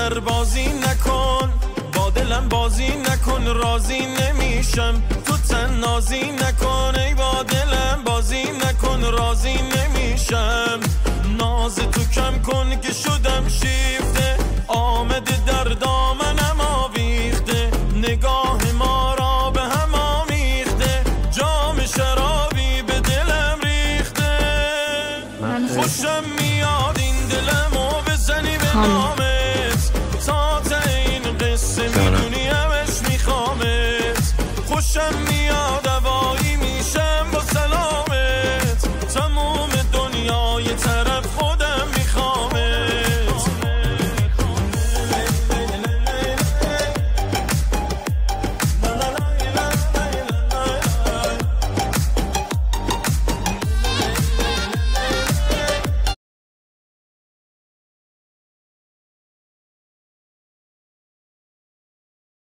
زر بازی نکن، با دلم بازی نکن، راضی نمیشم تو تن نازی نکن، ای با دلم بازی نکن، راضی نمیشم. ناز تو کم کن که شدم شیفته، آمده در دام